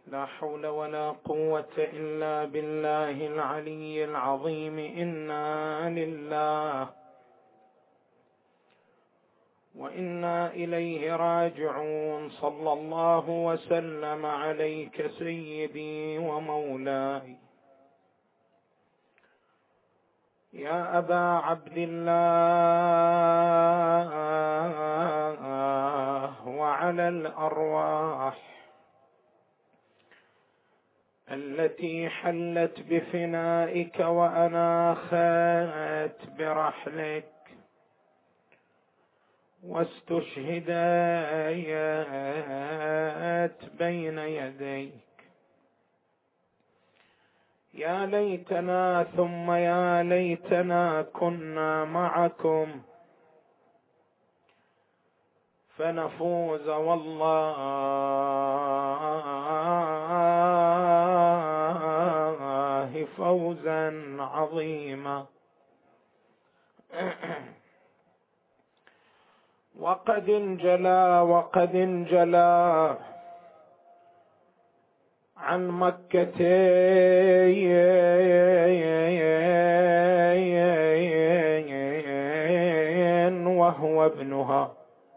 لا حول ولا قوة إلا بالله العلي العظيم. إنا لله وإنا إليه راجعون. صلى الله وسلم عليك سيدي ومولاي يا أبا عبد الله، وعلى الأرواح التي حلت بفنائك وأناخت برحلك واستشهدت بين يديك. يا ليتنا ثم يا ليتنا كنا معكم فنفوز والله فوزا عظيما. وقد انجلى عن مكة وهو ابنها،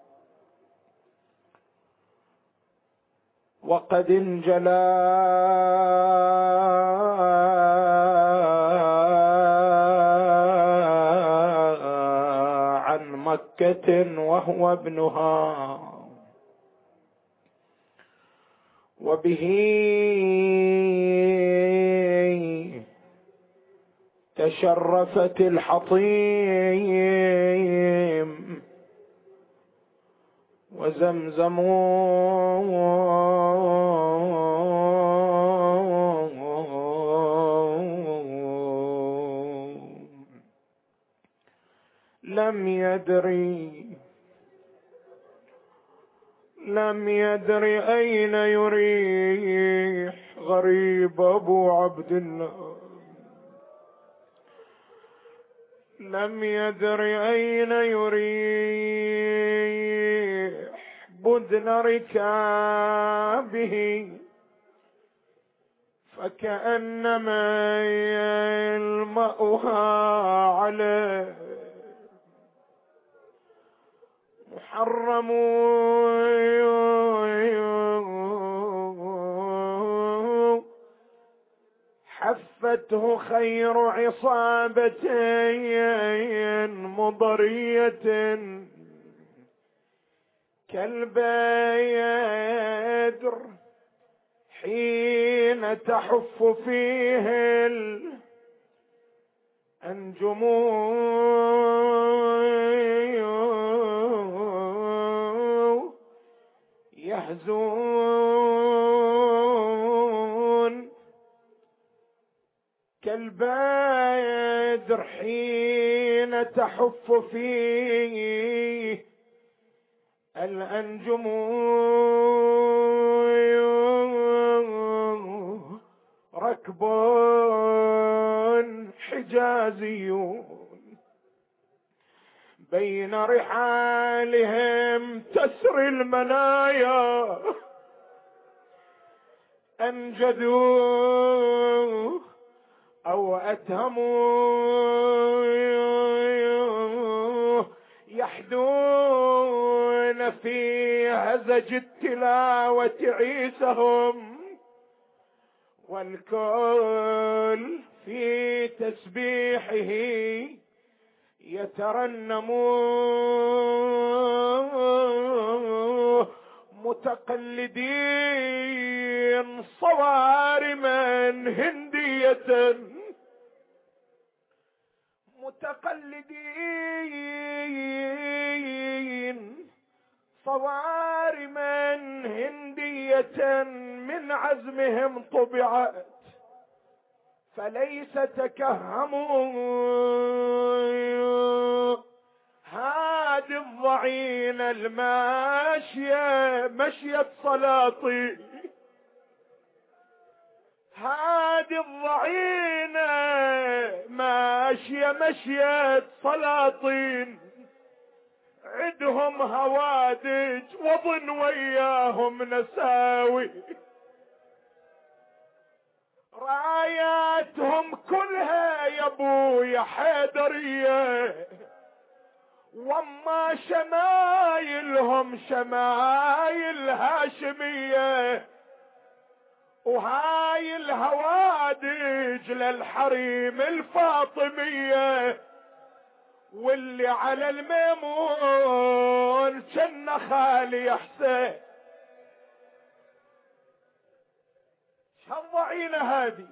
وقد انجلى عن مكة وهو ابنها، وبه تشرفت الحطيم وزمزم لم يدري أين يريح غريب أبو عبد الله، لم يدري أين يريح بدن ركابه، فكأنما يلمأها عليه محرم حفته خير عصابة مضرية كالبيدر حين تحف فيه الأنجم يهزون كالبدر حين تحف فيه الأنجم ركب حجازيون بين رحالهم تسري المنايا أنجدوا أو أتهموا يحدون في هزج التلاوة عيسهم، والكل في تسبيحه يترنمون متقلدين صوارما هندية، متقلدين صوارما هندية من عزمهم طبعت فليس تكهموا. هادي الضعين الماشية مشية سلاطين، هادي الضعين ماشية مشية سلاطين، عدهم هوادج وظن وياهم نساوي، راياتهم كلها يا ابويا حيدرية، واما شمايلهم شمايل هاشمية، وهاي الهوادج للحريم الفاطمية، واللي على الميمون جنة خالي حسين. شضعينا هذه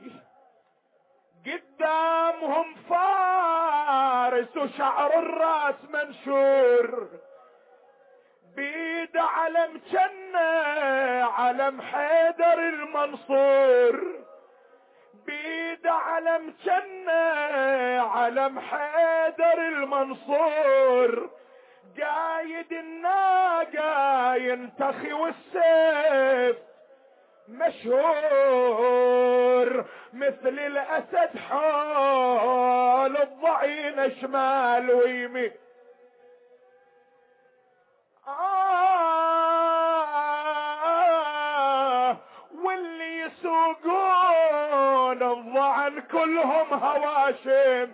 قدامهم فارس وشعر الراس منشور، بيد علم جنة علم حيدر المنصور، بيد علم جنة علم حيدر المنصور، قايد الناقة ينتخي والسيف مشهور، مثل الاسد حول الضعين شمال ويمين. واللي يسوقون الضعن كلهم هواشم،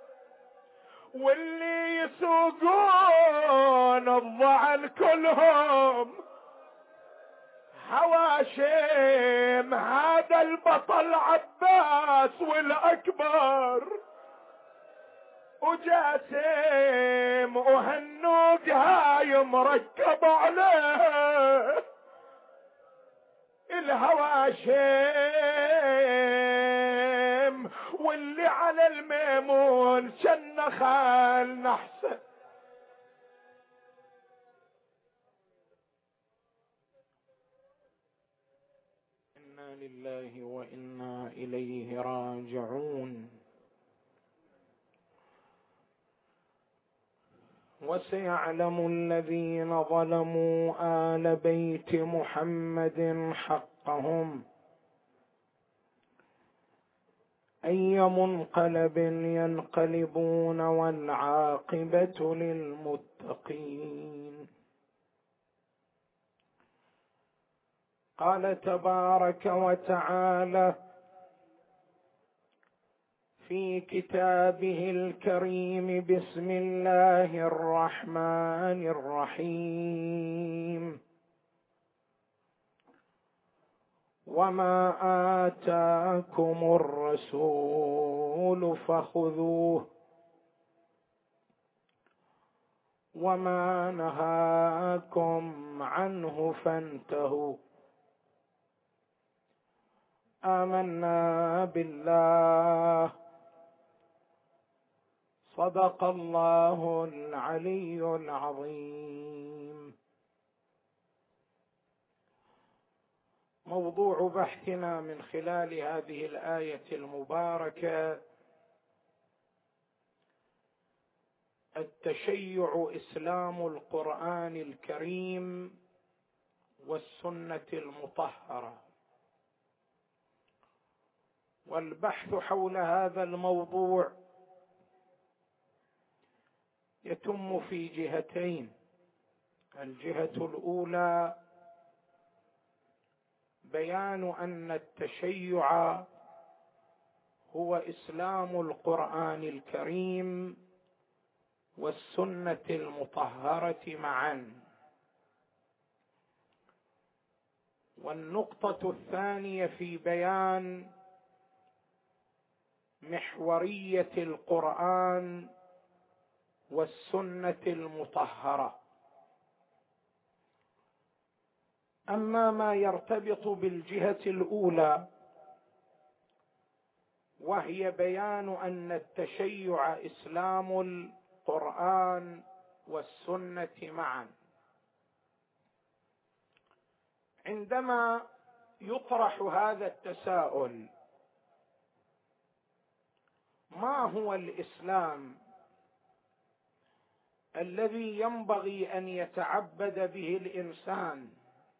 واللي يسوقون الضعن كلهم هواشم. هذا البطل عباس والاكبر وجاسم، وهالنوق هاي مركب عليه الهواشم، واللي على الميمون جنة خال نحسن. إنا لله وإنا إليه راجعون. وسيعلم الذين ظلموا آل بيت محمد حقهم أي منقلب ينقلبون والعاقبة للمتقين. قال تبارك وتعالى في كتابه الكريم: بسم الله الرحمن الرحيم. وما آتاكم الرسول فخذوه وما نهاكم عنه فانتهوا. آمنا بالله. صدق الله العلي العظيم. موضوع بحثنا من خلال هذه الآية المباركة: التشيع إسلام القرآن الكريم والسنة المطهرة. والبحث حول هذا الموضوع يتم في جهتين: الجهة الأولى بيان أن التشيع هو إسلام القرآن الكريم والسنة المطهرة معا. والنقطة الثانية في بيان محورية القرآن والسنة المطهرة. أما ما يرتبط بالجهة الأولى وهي بيان أن التشيع إسلام القرآن والسنة معا، عندما يطرح هذا التساؤل: ما هو الإسلام الذي ينبغي أن يتعبد به الإنسان؟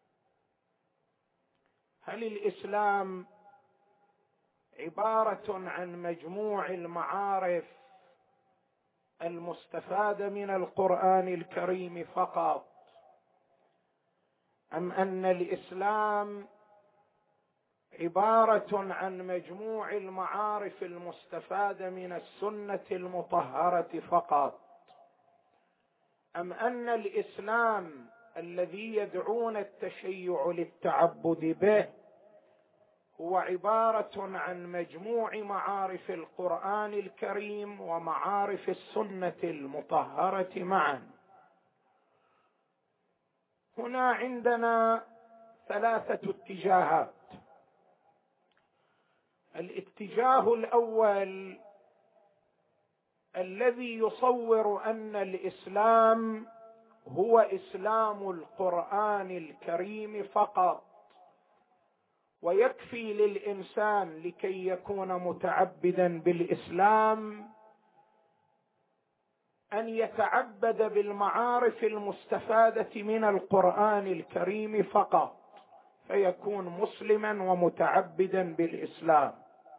هل الإسلام عبارة عن مجموع المعارف المستفادة من القرآن الكريم فقط، أم أن الإسلام عبارة عن مجموع المعارف المستفادة من السنة المطهرة فقط، أم أن الإسلام الذي يدعون التشيع للتعبد به هو عبارة عن مجموع معارف القرآن الكريم ومعارف السنة المطهرة معا؟ هنا عندنا ثلاثة اتجاهات. الاتجاه الأول الذي يصور أن الإسلام هو إسلام القرآن الكريم فقط، ويكفي للإنسان لكي يكون متعبدا بالإسلام أن يتعبد بالمعارف المستفادة من القرآن الكريم فقط، فيكون مسلما ومتعبدا بالإسلام.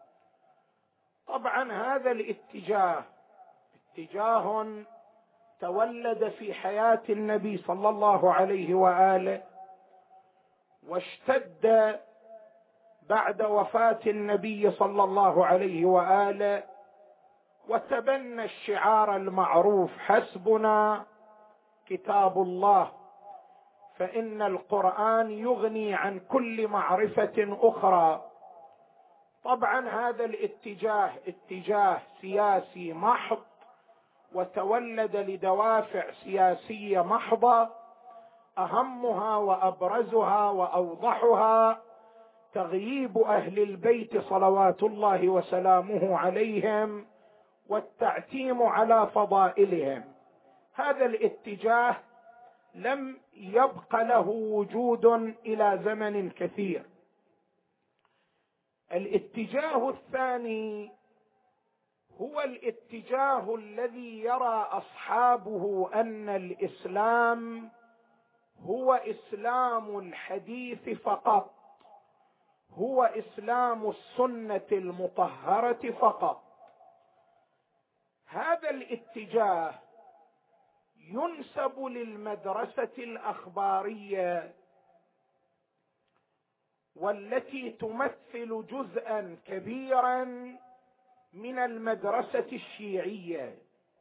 طبعا هذا الاتجاه اتجاه تولد في حياة النبي صلى الله عليه وآله، واشتد بعد وفاة النبي صلى الله عليه وآله، وتبنى الشعار المعروف: حسبنا كتاب الله، فإن القرآن يغني عن كل معرفة أخرى. طبعا هذا الاتجاه اتجاه سياسي محض، وتولد لدوافع سياسية محضة، أهمها وأبرزها وأوضحها تغييب أهل البيت صلوات الله وسلامه عليهم والتعتيم على فضائلهم. هذا الاتجاه لم يبق له وجود إلى زمن كثير. الاتجاه الثاني هو الاتجاه الذي يرى أصحابه أن الإسلام هو إسلام الحديث فقط، هو إسلام السنة المطهرة فقط. هذا الاتجاه ينسب للمدرسة الأخبارية، والتي تمثل جزءا كبيرا من المدرسة الشيعية،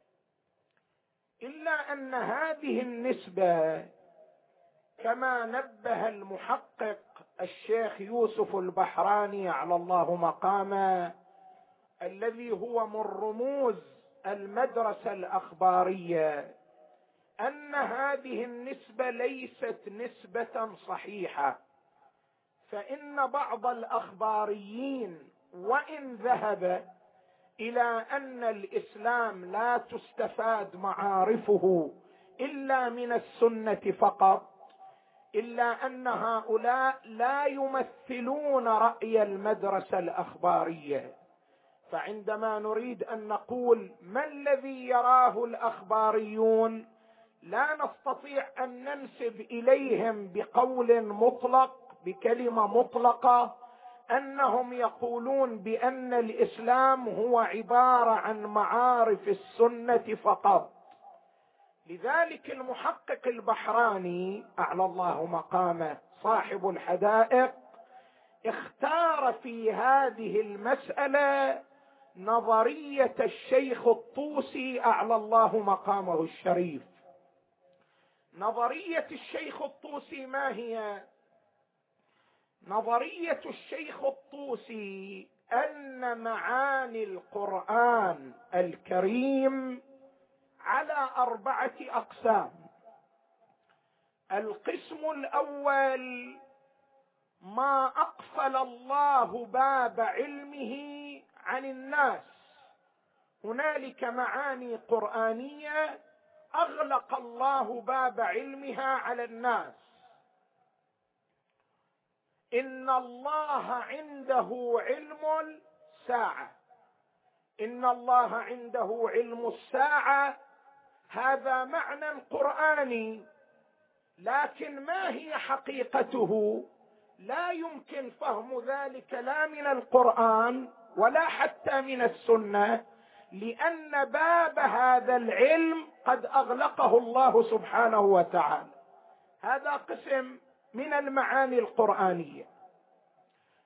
إلا أن هذه النسبة كما نبه المحقق الشيخ يوسف البحراني على الله مقامه، الذي هو من رموز المدرسة الأخبارية، أن هذه النسبة ليست نسبة صحيحة. فإن بعض الأخباريين وإن ذهب إلى أن الإسلام لا تستفاد معارفه إلا من السنة فقط، إلا أن هؤلاء لا يمثلون رأي المدرسة الأخبارية. فعندما نريد أن نقول ما الذي يراه الأخباريون، لا نستطيع أن ننسب إليهم بقول مطلق، بكلمة مطلقة، أنهم يقولون بأن الإسلام هو عبارة عن معارف السنة فقط. لذلك المحقق البحراني أعلى الله مقامه صاحب الحدائق اختار في هذه المسألة نظرية الشيخ الطوسي أعلى الله مقامه الشريف. نظرية الشيخ الطوسي ما هي؟ نظرية الشيخ الطوسي أن معاني القرآن الكريم على 4 أقسام. القسم الأول ما أقفل الله باب علمه عن الناس، هنالك معاني قرآنية أغلق الله باب علمها على الناس. إن الله عنده علم الساعة، إن الله عنده علم الساعة، هذا معنى قرآني، لكن ما هي حقيقته؟ لا يمكن فهم ذلك لا من القرآن ولا حتى من السنة، لأن باب هذا العلم قد أغلقه الله سبحانه وتعالى. هذا قسم من المعاني القرآنية.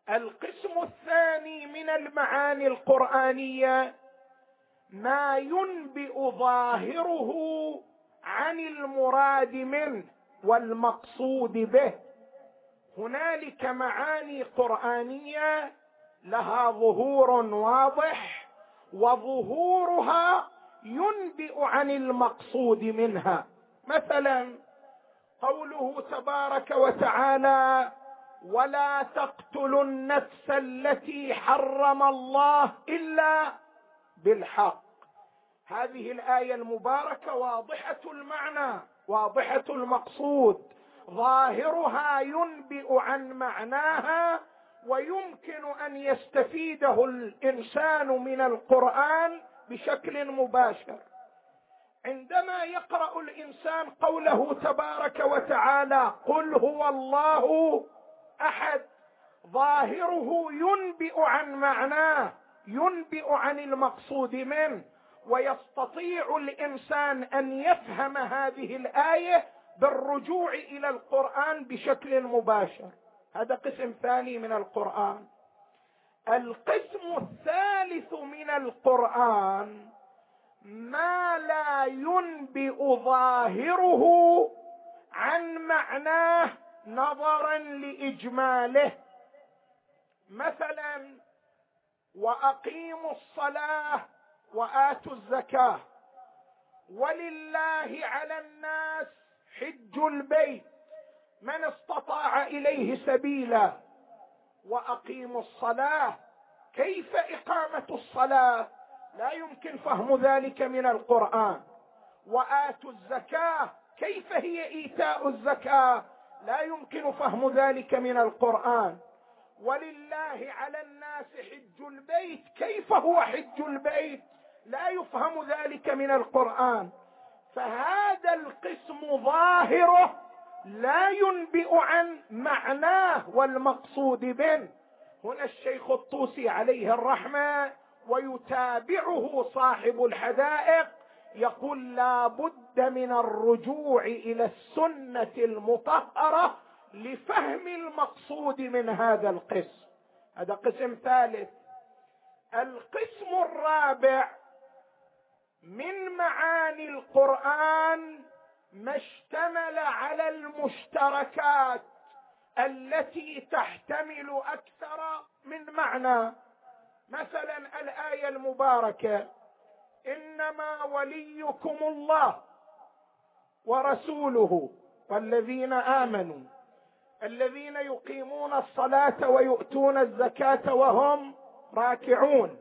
القسم الثاني من المعاني القرآنية ما ينبئ ظاهره عن المراد منه والمقصود به. هنالك معاني قرآنية لها ظهور واضح، وظهورها ينبئ عن المقصود منها. مثلا قوله تبارك وتعالى: ولا تقتلوا النفس التي حرم الله إلا بالحق. هذه الآية المباركة واضحة المعنى، واضحة المقصود، ظاهرها ينبئ عن معناها، ويمكن أن يستفيده الإنسان من القرآن بشكل مباشر. عندما يقرأ الإنسان قوله تبارك وتعالى: قل هو الله أحد، ظاهره ينبئ عن معناه، ينبئ عن المقصود منه، ويستطيع الإنسان أن يفهم هذه الآية بالرجوع إلى القرآن بشكل مباشر. هذا قسم ثاني من القرآن. القسم الثالث من القرآن ما لا ينبئ ظاهره عن معناه نظرا لإجماله. مثلا: وأقيموا الصلاة وآتوا الزكاة، ولله على الناس حج البيت من استطاع إليه سبيلا. وأقيموا الصلاة، كيف إقامة الصلاة؟ لا يمكن فهم ذلك من القرآن. وآتوا الزكاة، كيف هي إيتاء الزكاة؟ لا يمكن فهم ذلك من القرآن. ولله على الناس حج البيت، كيف هو حج البيت؟ لا يفهم ذلك من القرآن. فهذا القسم ظاهره لا ينبئ عن معناه والمقصود به. هنا الشيخ الطوسي عليه الرحمة ويتابعه صاحب الحدائق يقول: لا بد من الرجوع إلى السنة المطهرة لفهم المقصود من هذا القسم. هذا قسم ثالث. القسم الرابع من معاني القرآن ما اشتمل على المشتركات التي تحتمل أكثر من معنى. مثلا الآية المباركة: إنما وليكم الله ورسوله والذين آمنوا الذين يقيمون الصلاة ويؤتون الزكاة وهم راكعون.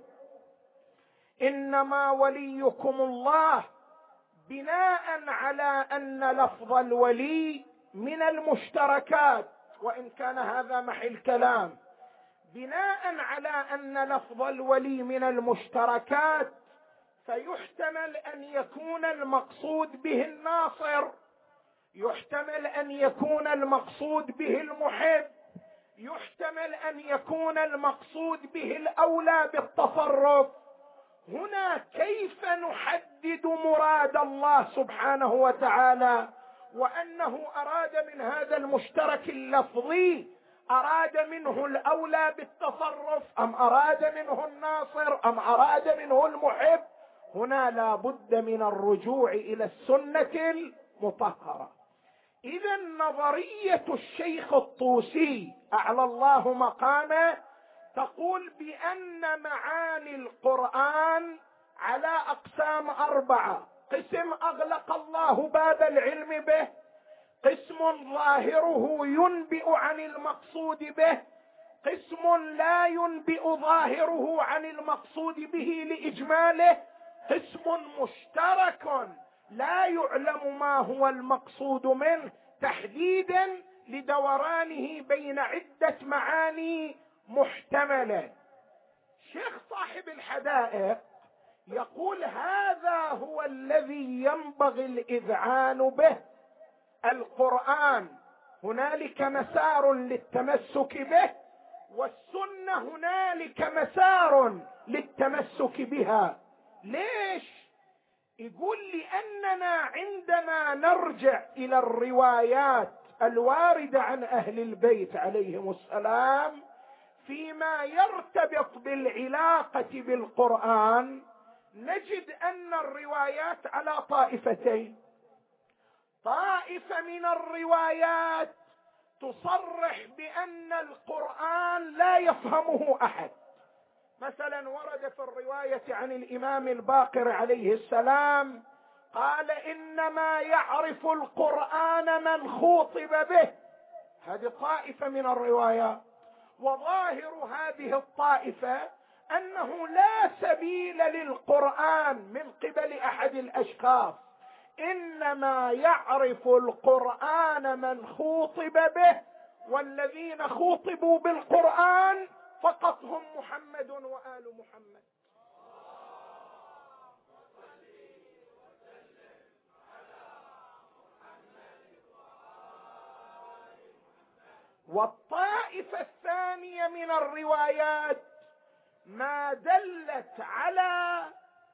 إنما وليكم الله، بناء على أن لفظ الولي من المشتركات، وإن كان هذا محل كلام، بناء على أن لفظ الولي من المشتركات، فيحتمل أن يكون المقصود به الناصر، يحتمل أن يكون المقصود به المحب، يحتمل أن يكون المقصود به الأولى بالتصرف. هنا كيف نحدد مراد الله سبحانه وتعالى، وأنه أراد من هذا المشترك اللفظي، أراد منه الأولى بالتصرف، أم أراد منه الناصر، أم أراد منه المحب؟ هنا لا بد من الرجوع إلى السنة المطهرة. إذا نظرية الشيخ الطوسي أعلى الله مقامه تقول بأن معاني القرآن على أقسام 4. قسم أغلق الله باب العلم به، قسم ظاهره ينبئ عن المقصود به، قسم لا ينبئ ظاهره عن المقصود به لإجماله، قسم مشترك لا يعلم ما هو المقصود منه تحديدا لدورانه بين عدة معاني محتملة. شيخ صاحب الحدائق يقول: هذا هو الذي ينبغي الإذعان به. القرآن هنالك مسار للتمسك به، والسنة هنالك مسار للتمسك بها. ليش؟ يقول: لأننا عندما نرجع إلى الروايات الواردة عن أهل البيت عليهم السلام، فيما يرتبط بالعلاقة بالقرآن نجد أن الروايات على طائفتين. طائفة من الروايات تصرح بأن القرآن لا يفهمه أحد. مثلا ورد في الرواية عن الإمام الباقر عليه السلام قال: إنما يعرف القرآن من خوطب به. هذه طائفة من الروايات، وظاهر هذه الطائفة أنه لا سبيل للقرآن من قبل أحد الأشخاص، إنما يعرف القرآن من خوطب به، والذين خوطبوا بالقرآن فقط هم محمد وآل محمد. والطائفة الثانية من الروايات ما دلت على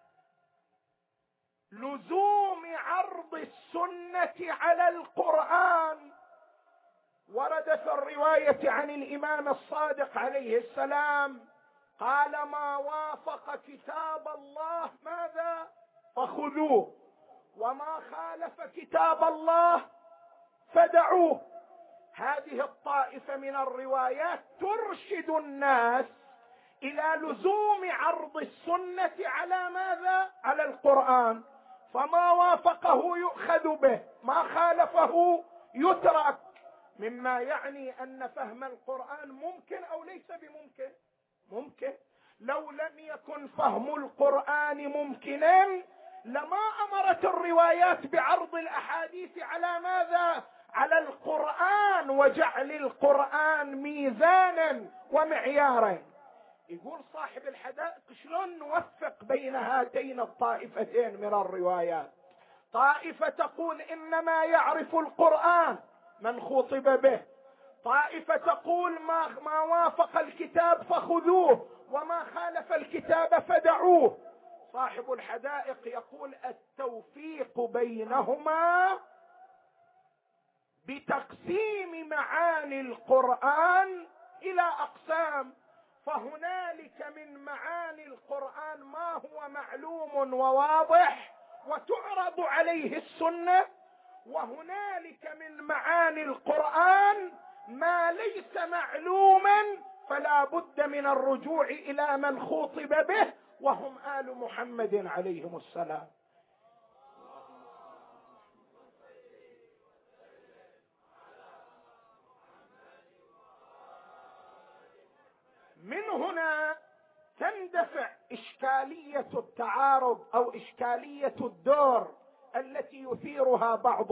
لزوم عرض السنة على القرآن. ورد في الرواية عن الإمام الصادق عليه السلام قال: ما وافق كتاب الله ماذا؟ فخذوه، وما خالف كتاب الله فدعوه. هذه الطائفة من الروايات ترشد الناس إلى لزوم عرض السنة على ماذا؟ على القرآن. فما وافقه يؤخذ به، ما خالفه يترك، مما يعني أن فهم القرآن ممكن أو ليس بممكن؟ ممكن. لو لم يكن فهم القرآن ممكنا لما أمرت الروايات بعرض الأحاديث على ماذا؟ على القرآن، وجعل القرآن ميزانا ومعيارا. يقول صاحب الحدائق: شلون نوفق بين هاتين الطائفتين من الروايات؟ طائفة تقول إنما يعرف القرآن من خوطب به، طائفة تقول ما وافق الكتاب فخذوه، وما خالف الكتاب فدعوه. صاحب الحدائق يقول: التوفيق بينهما بتقسيم معاني القرآن إلى أقسام. فهنالك من معاني القرآن ما هو معلوم وواضح وتعرض عليه السنة، وهنالك من معاني القرآن ما ليس معلوما فلا بد من الرجوع إلى من خوطب به، وهم آل محمد عليهم السلام. من هنا تندفع إشكالية التعارض أو إشكالية الدور التي يثيرها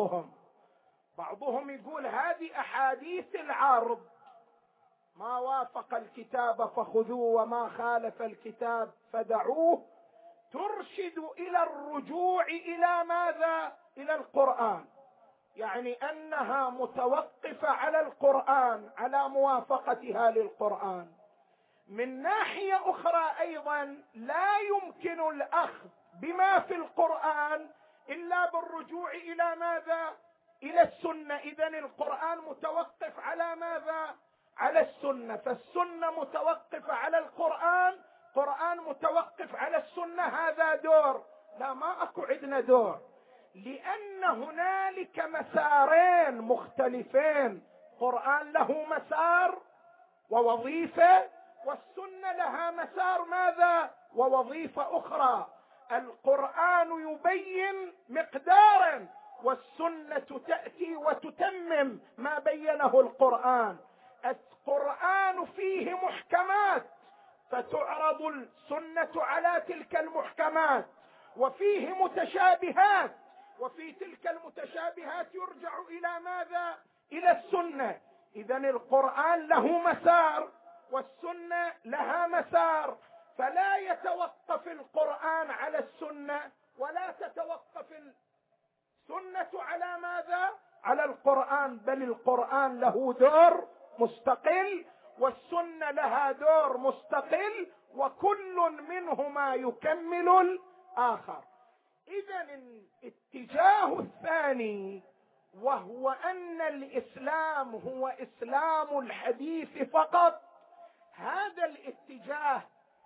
بعضهم يقول: هذه أحاديث العرض، ما وافق الكتاب فخذوه وما خالف الكتاب فدعوه، ترشد إلى الرجوع إلى ماذا؟ إلى القرآن، يعني أنها متوقفة على القرآن، على موافقتها للقرآن. من ناحية أخرى أيضا لا يمكن الأخذ بما في القرآن إلا بالرجوع إلى ماذا؟ إلى السنة. إذن القرآن متوقف على ماذا؟ على السنة. فالسنة متوقفة على القرآن، قرآن متوقف على السنة. هذا دور. لا، ما أكو عندنا دور، لأن هنالك مسارين مختلفين. قرآن له مسار ووظيفة، والسنة لها مسار ماذا؟ ووظيفة أخرى. القرآن يبين مقدارا، والسنة تأتي وتتمم ما بينه القرآن. القرآن فيه محكمات فتعرض السنة على تلك المحكمات، وفيه متشابهات، وفي تلك المتشابهات يرجع إلى ماذا؟ إلى السنة. إذن القرآن له مسار والسنة لها مسار، فلا يتوقف القرآن على السنة، ولا تتوقف السنة على ماذا؟ على القرآن، بل القرآن له دور مستقل والسنة لها دور مستقل، وكل منهما يكمل الآخر. إذن الاتجاه الثاني وهو أن الإسلام هو إسلام الحديث فقط، هذا الاتجاه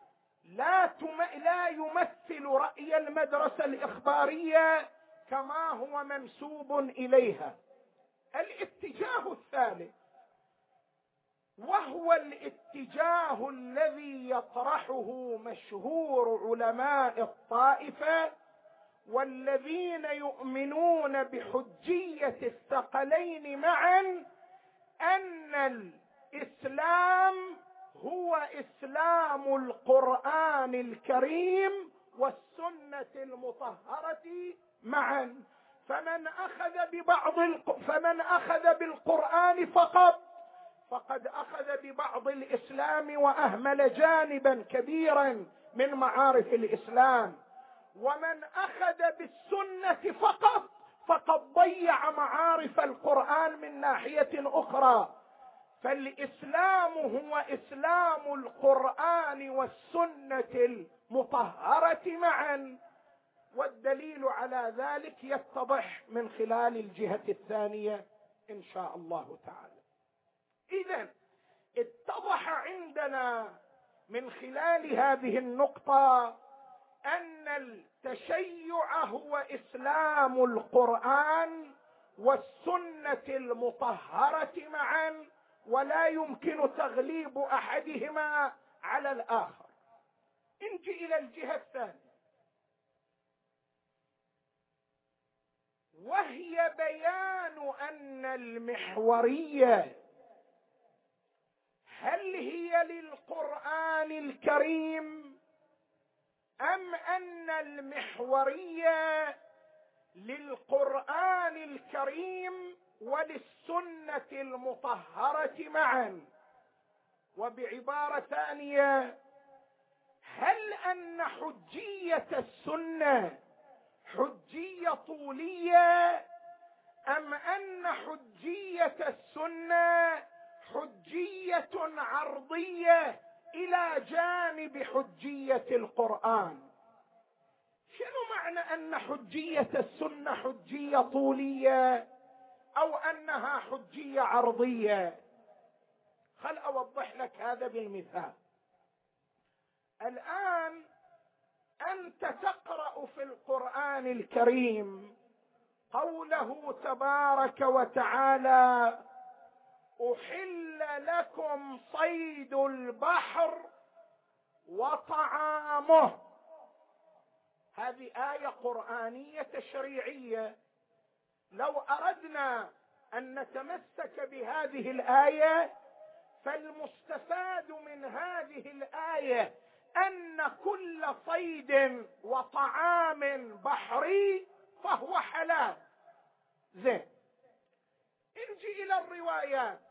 لا يمثل رأي المدرسة الإخبارية كما هو منسوب إليها. الاتجاه الثالث، وهو الاتجاه الذي يطرحه مشهور علماء الطائفة والذين يؤمنون بحجية الثقلين معا، أن الإسلام هو إسلام القرآن الكريم والسنة المطهرة معا. فمن أخذ بالقرآن فقد أخذ ببعض الإسلام وأهمل جانبا كبيرا من معارف الإسلام، ومن أخذ بالسنة فقد ضيع معارف القرآن من ناحية أخرى. فالإسلام هو إسلام القرآن والسنة المطهرة معا، والدليل على ذلك يتضح من خلال الجهة الثانية إن شاء الله تعالى. إذن اتضح عندنا من خلال هذه النقطة أن التشيع هو إسلام القرآن والسنة المطهرة معا، ولا يمكن تغليب أحدهما على الآخر. نجي إلى الجهة الثانية، وهي بيان أن المحورية هل هي للقرآن الكريم أم أن المحورية للقرآن الكريم وللسنة المطهرة معا. وبعبارة ثانية، هل أن حجية السنة حجية طولية أم أن حجية السنة حجية عرضية إلى جانب حجية القرآن؟ شنو معنى أن حجية السنة حجية طولية أو أنها حجية عرضية؟ خل أوضح لك هذا بالمثال. الآن أنت تقرأ في القرآن الكريم قوله تبارك وتعالى: أحل لكم صيد البحر وطعامه. هذه آية قرآنية تشريعية. لو أردنا أن نتمسك بهذه الآية فالمستفاد من هذه الآية أن كل صيد وطعام بحري فهو حلال. زين، نجي إلى الروايات.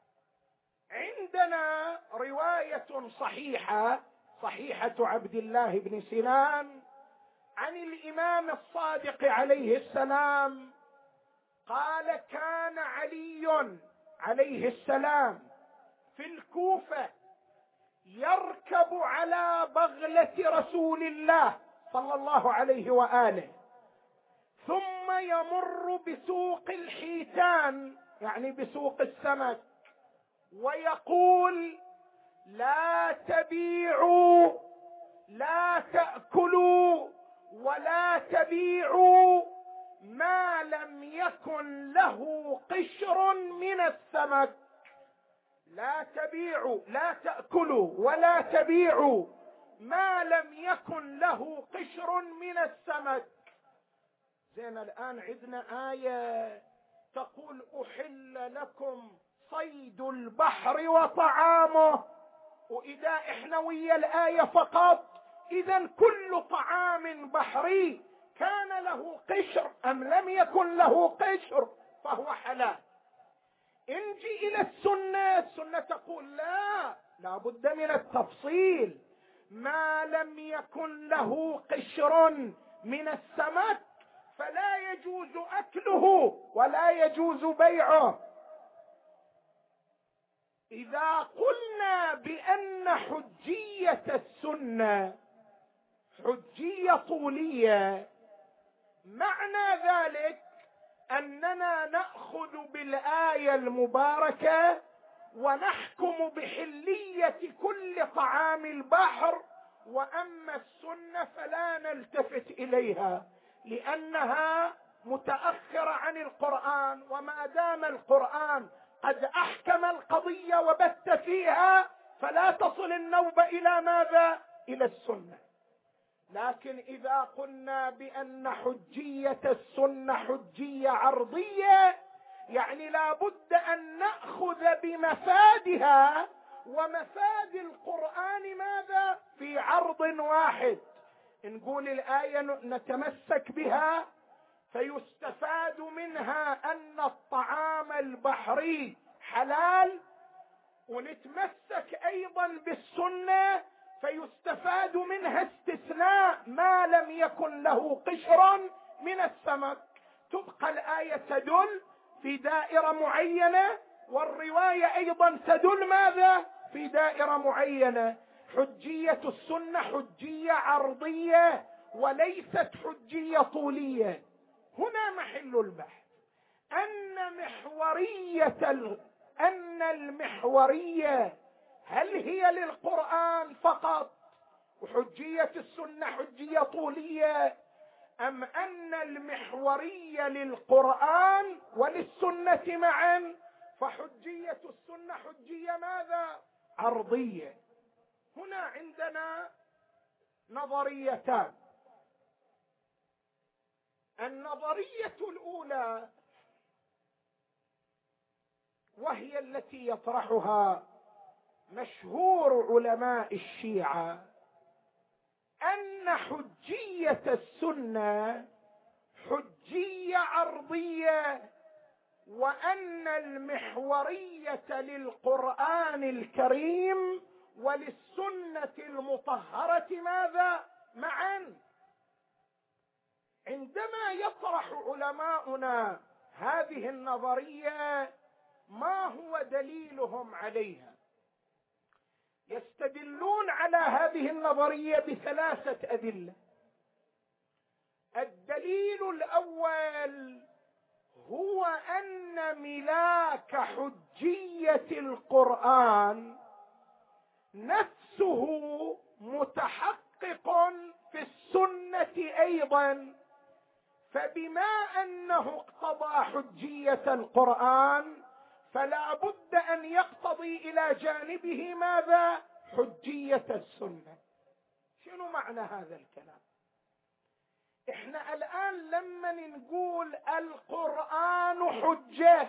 عندنا رواية صحيحة عبد الله بن سنان عن الإمام الصادق عليه السلام قال: كان علي عليه السلام في الكوفة يركب على بغلة رسول الله صلى الله عليه وآله، ثم يمر بسوق الحيتان يعني بسوق السمك، ويقول: لا تبيعوا، لا تأكلوا، ولا تبيعوا ما لم يكن له قشر من السمك. لا تبيعوا، لا تأكلوا ولا تبيعوا ما لم يكن له قشر من السمك. زين، الآن عندنا آية تقول: أحل لكم صيد البحر وطعامه، وإذا إحنا ويا الآية فقط، إذن كل طعام بحري كان له قشر أم لم يكن له قشر فهو حلال. نجي إلى السنة تقول: لا بد من التفصيل. ما لم يكن له قشر من السمك فلا يجوز أكله ولا يجوز بيعه. إذا قلنا بأن حجية السنة حجية طولية، معنى ذلك أننا نأخذ بالآية المباركة ونحكم بحلية كل طعام البحر، وأما السنة فلا نلتفت إليها لأنها متأخرة عن القرآن، وما دام القرآن قد أحكم القضية وبت فيها فلا تصل النوبة إلى ماذا؟ إلى السنة. لكن إذا قلنا بأن حجية السنة حجية عرضية، يعني لا بد أن نأخذ بمفادها، ومفاد القرآن ماذا؟ في عرض واحد. نقول الآية نتمسك بها فيستفاد منها أن الطعام البحري حلال، ونتمسك أيضا بالسنة فيستفاد منها استثناء ما لم يكن له قشر من السمك. تبقى الآية تدل في دائرة معينة، والرواية أيضا تدل ماذا؟ في دائرة معينة. حجية السنة حجية عرضية وليست حجية طولية. هنا محل البحث، أن المحورية هل هي للقرآن فقط وحجية السنة حجية طولية، أم أن المحورية للقرآن وللسنة معا، فحجية السنة حجية ماذا؟ عرضية. هنا عندنا نظريتان. النظرية الأولى وهي التي يطرحها مشهور علماء الشيعة، أن حجية السنة حجية عرضية، وأن المحورية للقرآن الكريم وللسنة المطهرة ماذا؟ معا. عندما يطرح علماؤنا هذه النظرية ما هو دليلهم عليها؟ يستدلون على هذه النظرية بثلاثة أدلة. الدليل الأول هو أن ملاك حجية القرآن نفسه متحقق في السنة أيضا، فبما أنه اقتضى حجية القرآن فلا بد أن يقتضي إلى جانبه ماذا؟ حجية السنة. شنو معنى هذا الكلام؟ احنا الآن لما نقول القرآن حجة،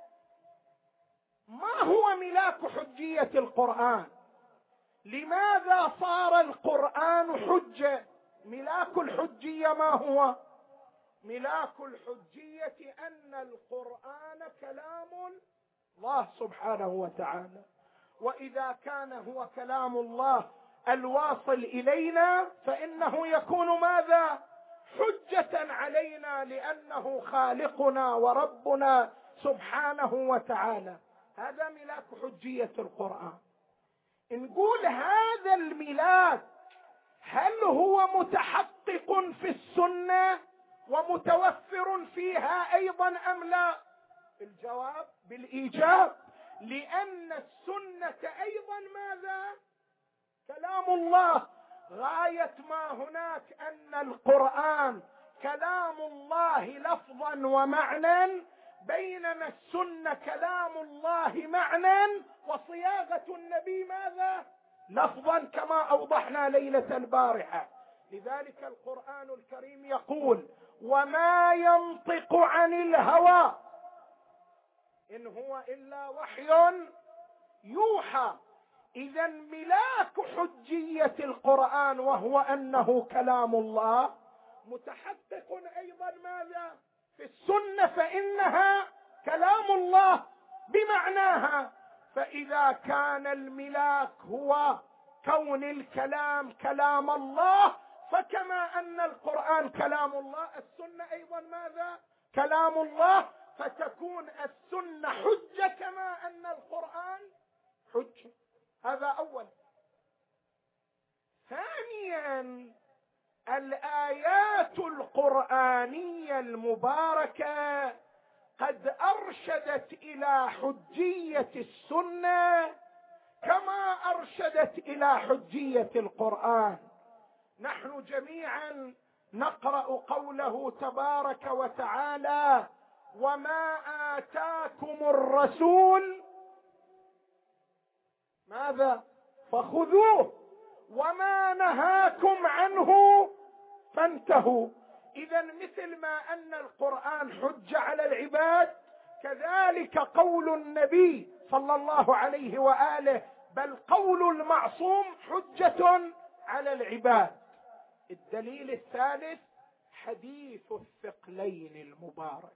ما هو ملاك حجية القرآن؟ لماذا صار القرآن حجة؟ ملاك الحجية ما هو؟ ملاك الحجية أن القرآن كلام الله سبحانه وتعالى، وإذا كان هو كلام الله الواصل إلينا فإنه يكون ماذا؟ حجة علينا، لأنه خالقنا وربنا سبحانه وتعالى. هذا ملاك حجية القرآن. نقول هذا الملاك هل هو متحقق في السنة ومتوفر فيها أيضا أم لا؟ الجواب بالإيجاب، لأن السنة أيضا ماذا؟ كلام الله. غاية ما هناك أن القرآن كلام الله لفظا ومعنى، بينما السنة كلام الله معنى وصياغة النبي ماذا؟ لفظا، كما أوضحنا ليلة البارحة. لذلك القرآن الكريم يقول: وما ينطق عن الهوى إن هو إلا وحي يوحى. إذا ملاك حجية القرآن وهو أنه كلام الله متحقق أيضا ماذا؟ في السنة، فإنها كلام الله بمعناها. فإذا كان الملاك هو كون الكلام كلام الله، فكما أن القرآن كلام الله السنة أيضا ماذا؟ كلام الله، فتكون السنة حجة كما أن القرآن حجة. هذا أول. ثانيا، الآيات القرآنية المباركة قد أرشدت إلى حجية السنة كما أرشدت إلى حجية القرآن. نحن جميعا نقرأ قوله تبارك وتعالى: وما آتاكم الرسول ماذا فخذوه وما نهاكم عنه فانتهوا. إذا مثل ما أن القرآن حجة على العباد، كذلك قول النبي صلى الله عليه وآله، بل قول المعصوم حجة على العباد. الدليل الثالث حديث الثقلين المبارك،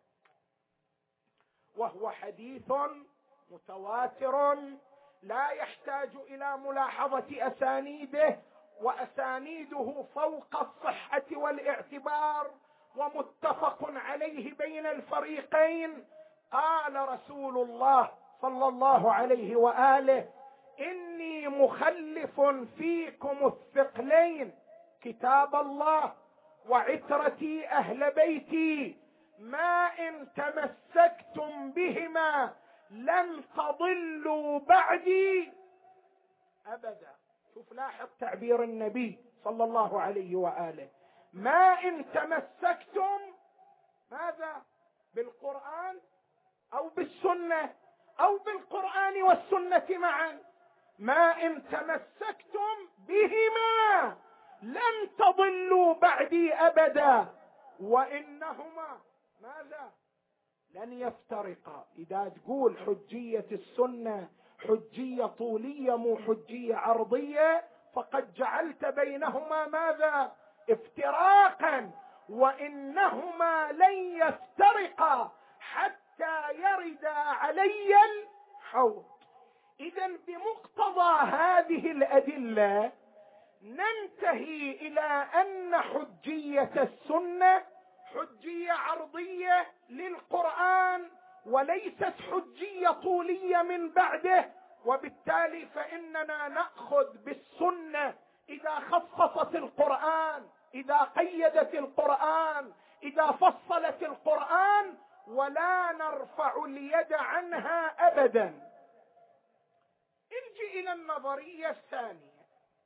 وهو حديث متواتر لا يحتاج إلى ملاحظة أسانيده، وأسانيده فوق الصحة والاعتبار ومتفق عليه بين الفريقين. قال رسول الله صلى الله عليه وآله: إني مخلف فيكم الثقلين كتاب الله وعترتي أهل بيتي، ما إن تمسكتم بهما لن تضلوا بعدي أبدا. شوف لاحظ تعبير النبي صلى الله عليه وآله: ما إن تمسكتم ماذا؟ بالقرآن أو بالسنة أو بالقرآن والسنة معا. ما إن تمسكتم بهما لن تضلوا بعدي أبدا، وإنهما ماذا؟ لن يفترقا. إذا تقول حجية السنة حجية طولية مو حجية عرضية، فقد جعلت بينهما ماذا؟ افتراقا. وإنهما لن يفترقا حتى يرد علي الحوض. إذا بمقتضى هذه الأدلة ننتهي إلى أن حجية السنة حجية عرضية للقرآن وليست حجية طولية من بعده، وبالتالي فإننا نأخذ بالسنة إذا خصصت القرآن، إذا قيدت القرآن، إذا فصلت القرآن، ولا نرفع اليد عنها أبدا. ارجع إلى النظرية الثانية،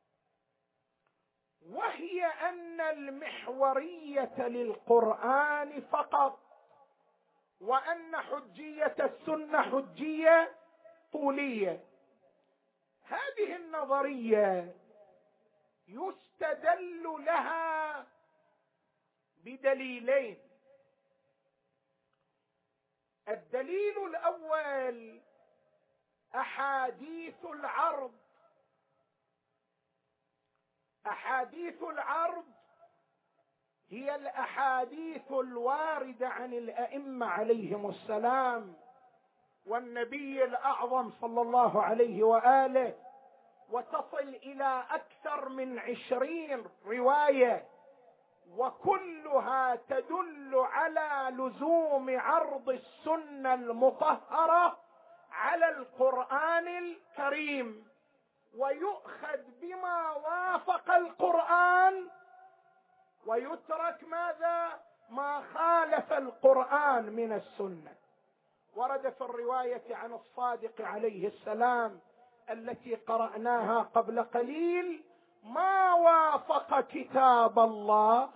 وهي أن المحورية للقرآن فقط، وأن حجية السنة حجية طولية. هذه النظرية يستدل لها بدليلين. الدليل الأول أحاديث العرض. أحاديث العرض هي الأحاديث الواردة عن الأئمة عليهم السلام والنبي الأعظم صلى الله عليه وآله، وتصل إلى أكثر من 20 رواية، وكلها تدل على لزوم عرض السنة المطهرة على القرآن الكريم، ويؤخذ بما وافق القرآن ويترك ماذا؟ ما خالف القرآن من السنة. ورد في الرواية عن الصادق عليه السلام التي قرأناها قبل قليل: ما وافق كتاب الله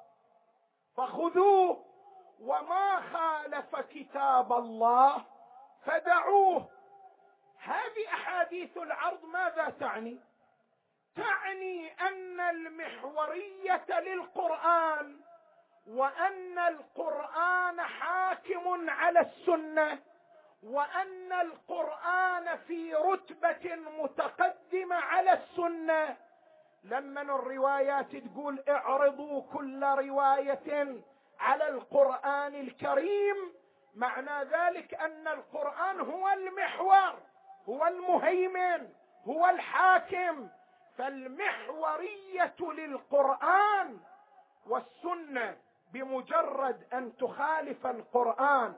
فخذوه وما خالف كتاب الله فدعوه. هذه أحاديث العرض ماذا تعني؟ تعني أن المحورية للقرآن، وأن القرآن حاكم على السنة، وأن القرآن في رتبة متقدمة على السنة. لما الروايات تقول اعرضوا كل رواية على القرآن الكريم، معنى ذلك أن القرآن هو المحور، هو المهيمن، هو الحاكم. فالمحورية للقرآن والسنة بمجرد أن تخالف القرآن،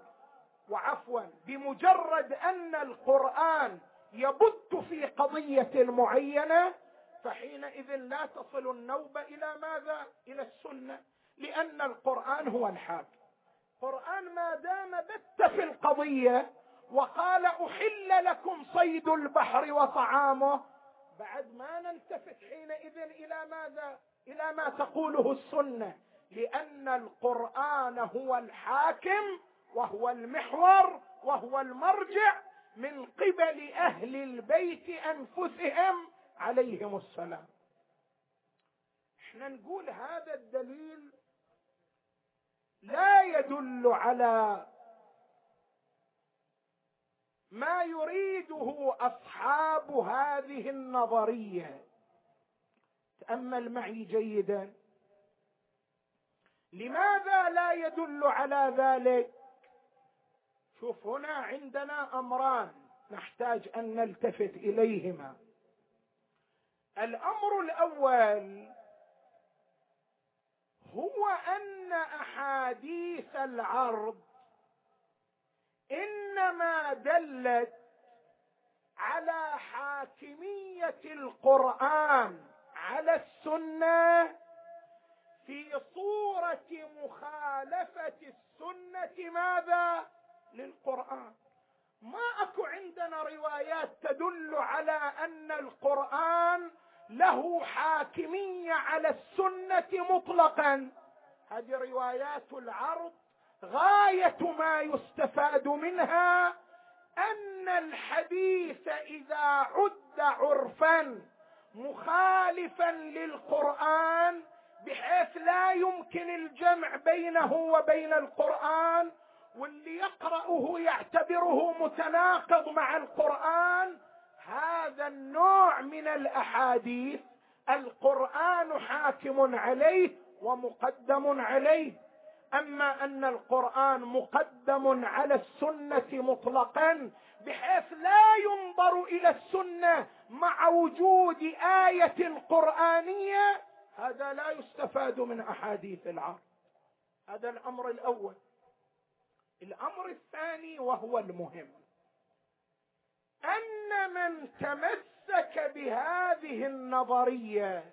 بمجرد أن القرآن يبت في قضية معينة، فحينئذ لا تصل النوبة إلى ماذا؟ إلى السنة، لأن القرآن هو الحاكم. القرآن ما دام بت في القضية وقال أحل لكم صيد البحر وطعامه، بعد ما نلتفت حينئذ إلى ماذا؟ إلى ما تقوله السنة، لأن القرآن هو الحاكم وهو المحور وهو المرجع من قبل أهل البيت أنفسهم عليهم السلام. احنا نقول هذا الدليل لا يدل على ما يريده أصحاب هذه النظرية. تأمل معي جيدا، لماذا لا يدل على ذلك؟ شوف، هنا عندنا أمران نحتاج أن نلتفت إليهما. الأمر الأول هو أن أحاديث العرض إنما دلت على حاكمية القرآن على السنة في صورة مخالفة السنة ماذا؟ للقرآن. ما أكو عندنا روايات تدل على أن القرآن له حاكمية على السنة مطلقا. هذه روايات العرض غاية ما يستفاد منها أن الحديث إذا عد عرفا مخالفا للقرآن بحيث لا يمكن الجمع بينه وبين القرآن، واللي يقرأه يعتبره متناقض مع القرآن، هذا النوع من الأحاديث القرآن حاكم عليه ومقدم عليه. أما أن القرآن مقدم على السنة مطلقا بحيث لا ينظر إلى السنة مع وجود آية قرآنية، هذا لا يستفاد من أحاديث العرض. هذا الأمر الأول. الأمر الثاني وهو المهم، أن من تمسك بهذه النظرية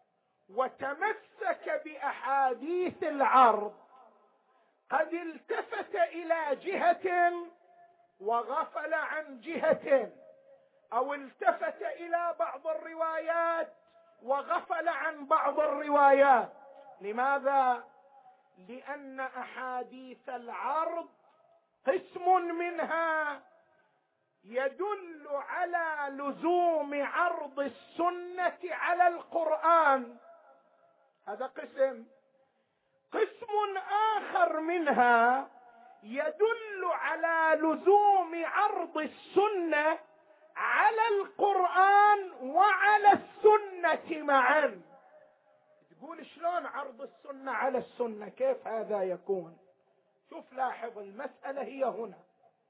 وتمسك بأحاديث العرض قد التفت إلى جهة وغفل عن جهة، أو التفت إلى بعض الروايات وغفل عن بعض الروايات. لماذا؟ لأن أحاديث العرض قسم منها يدل على لزوم عرض السنة على القرآن، هذا قسم. قسم آخر منها يدل على لزوم عرض السنة على القرآن وعلى السنة معا. تقول شلون عرض السنة على السنة؟ كيف هذا يكون؟ شوف، لاحظ المسألة هي هنا.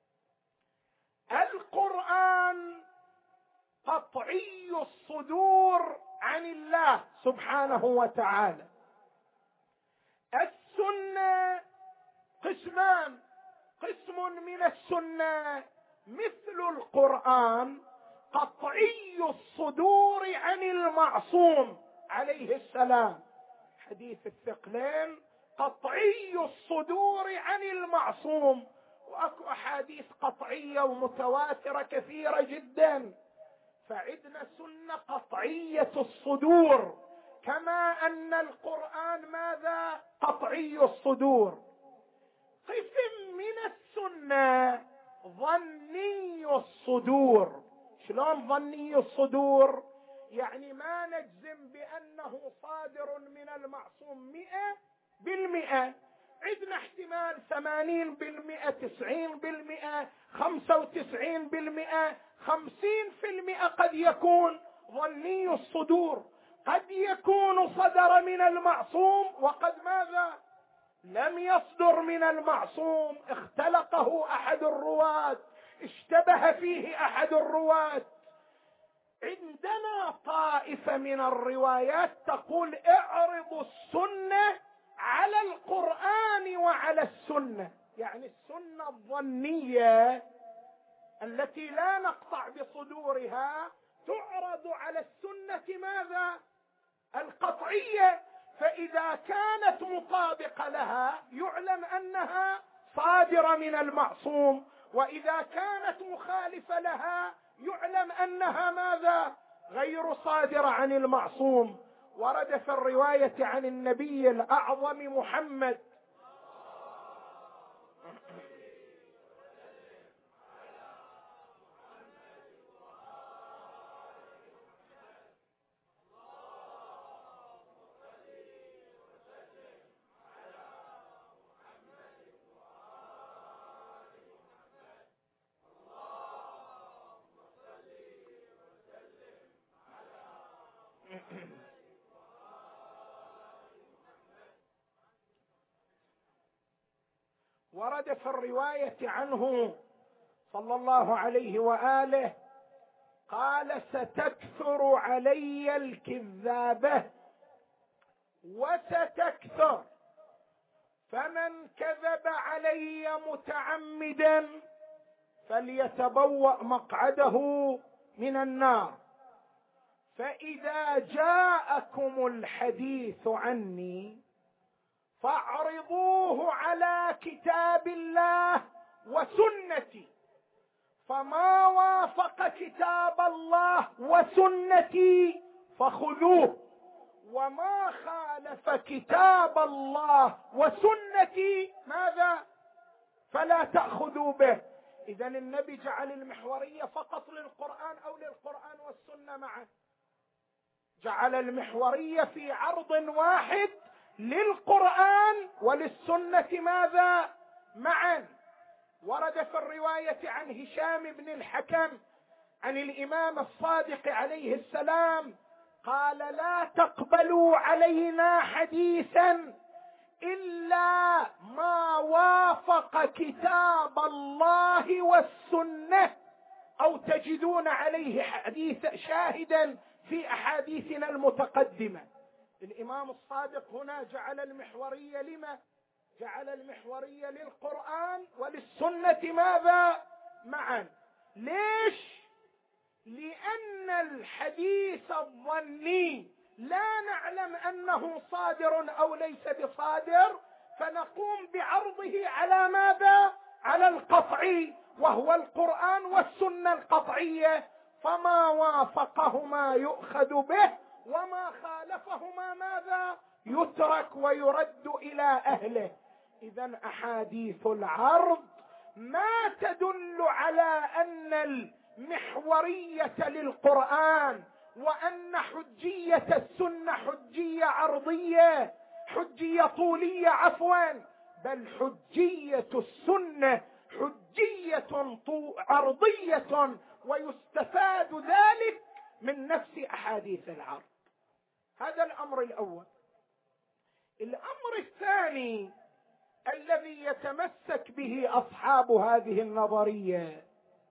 القرآن قطعي الصدور عن الله سبحانه وتعالى. السنة قسمان، قسم من السنة مثل القرآن قطعي الصدور عن المعصوم عليه السلام، حديث الثقلين قطعي الصدور عن المعصوم، واكو احاديث قطعية ومتواترة كثيرة جدا. فعندنا سنة قطعية الصدور، كما ان القرآن ماذا؟ قطعي الصدور. قسم من السنة ظني الصدور. شلون ظني الصدور؟ يعني ما نجزم بأنه صادر من المعصوم 100%. عندنا احتمال 80%، 90%، 95%، 50% قد يكون ظني الصدور. قد يكون صدر من المعصوم وقد ماذا؟ لم يصدر من المعصوم، اختلقه أحد الرواة، اشتبه فيه أحد الرواة. عندنا طائفة من الروايات تقول اعرضوا السنة على القرآن وعلى السنة، يعني السنة الظنية التي لا نقطع بصدورها تعرض على السنة ماذا؟ القطعية. فإذا كانت مطابقة لها يعلم أنها صادرة من المعصوم، وإذا كانت مخالفة لها يعلم أنها ماذا؟ غير صادرة عن المعصوم. ورد في الرواية عن النبي الأعظم محمد ورد في الرواية عنه صلى الله عليه وآله قال: ستكثر علي الكذابة وستكثر، فمن كذب علي متعمدا فليتبوأ مقعده من النار. فإذا جاءكم الحديث عني فاعرضوه على كتاب الله وسنتي، فما وافق كتاب الله وسنتي فخذوه، وما خالف كتاب الله وسنتي ماذا؟ فلا تأخذوا به. إذن النبي جعل المحورية فقط للقرآن أو للقرآن والسنة معا؟ جعل المحورية في عرض واحد للقرآن وللسنة ماذا؟ معا. ورد في الرواية عن هشام بن الحكم عن الإمام الصادق عليه السلام قال: لا تقبلوا علينا حديثا إلا ما وافق كتاب الله والسنة، أو تجدون عليه حديث شاهدا في أحاديثنا المتقدمة. الإمام الصادق هنا جعل المحورية لما؟ جعل المحورية للقرآن وللسنة ماذا؟ معا. ليش؟ لأن الحديث الظني لا نعلم أنه صادر أو ليس بصادر، فنقوم بعرضه على ماذا؟ على القطعي، وهو القرآن والسنة القطعية، فما وافقهما يؤخذ به وما خالفهما ماذا؟ يترك ويرد إلى أهله. إذن أحاديث العرض ما تدل على أن المحورية للقرآن وأن حجية السنة حجية عرضية، حجية طولية عفوا، بل حجية السنة حجية عرضية، ويستفاد ذلك من نفس أحاديث العرض. هذا الأمر الأول. الأمر الثاني الذي يتمسك به أصحاب هذه النظرية،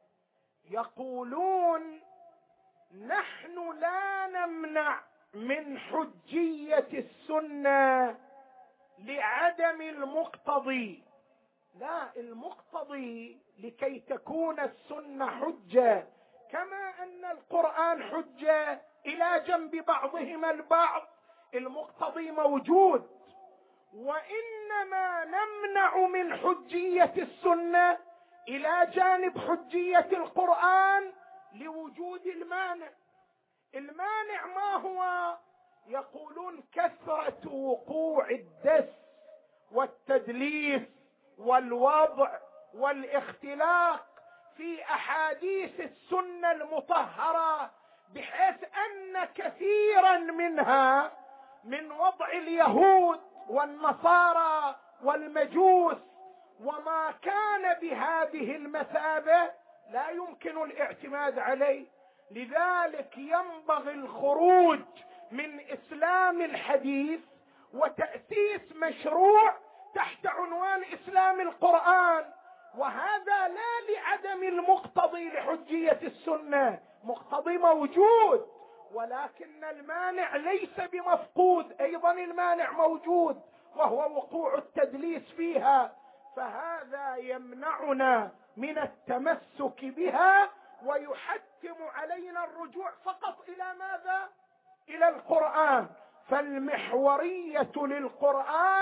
يقولون: نحن لا نمنع من حجية السنة لعدم المقتضي، لا، المقتضي لكي تكون السنة حجة، كما أن القرآن حجة إلى جنب بعضهما البعض، المقتضي موجود. وإنما نمنع من حجية السنة إلى جانب حجية القرآن لوجود المانع. المانع ما هو؟ يقولون: كثرة وقوع الدس والتدليس والوضع والاختلاق في أحاديث السنة المطهرة، بحيث أن كثيرا منها من وضع اليهود والنصارى والمجوس وما كان بهذه المثابة لا يمكن الاعتماد عليه. لذلك ينبغي الخروج من إسلام الحديث وتأسيس مشروع تحت عنوان إسلام القرآن، وهذا لا لعدم المقتضي لحجية السنة، مقتضي موجود، ولكن المانع ليس بمفقود، أيضا المانع موجود وهو وقوع التدليس فيها، فهذا يمنعنا من التمسك بها ويحتم علينا الرجوع فقط إلى ماذا؟ إلى القرآن. فالمحورية للقرآن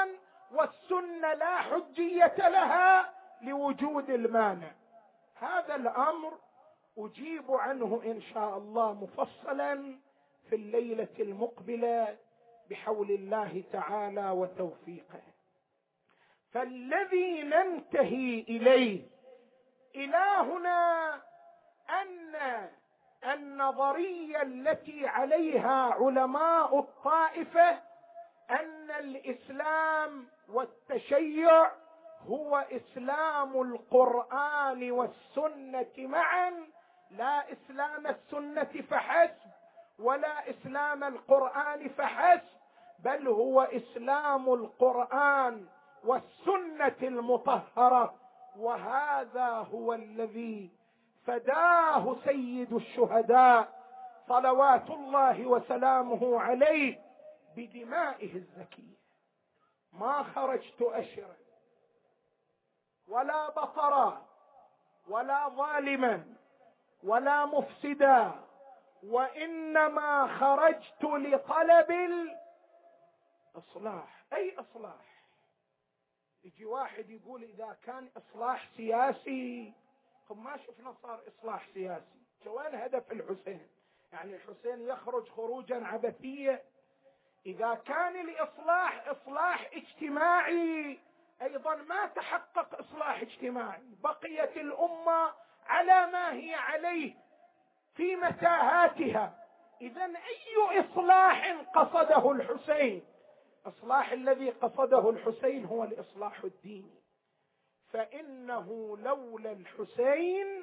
والسنة لا حجية لها لوجود المانع. هذا الأمر أجيب عنه إن شاء الله مفصلا في الليلة المقبلة بحول الله تعالى وتوفيقه. فالذي ننتهي إليه إلى هنا أن النظرية التي عليها علماء الطائفة أن الإسلام والتشيع هو إسلام القرآن والسنة معا، لا إسلام السنة فحسب ولا إسلام القرآن فحسب، بل هو إسلام القرآن والسنة المطهرة. وهذا هو الذي فداه سيد الشهداء صلوات الله وسلامه عليه بدمائه الزكية. ما خرجت أشرا ولا بطرا ولا ظالما ولا مفسدا، وإنما خرجت لطلب الإصلاح. أي إصلاح؟ يجي واحد يقول إذا كان إصلاح سياسي، طب ما شفنا صار إصلاح سياسي. وين هدف الحسين؟ يعني الحسين يخرج خروجا عبثيا. إذا كان الإصلاح إصلاح اجتماعي أيضا ما تحقق إصلاح اجتماعي، بقيت الأمة على ما هي عليه في متاهاتها. إذن أي إصلاح قصده الحسين؟ الإصلاح الذي قصده الحسين هو الإصلاح الديني، فإنه لولا الحسين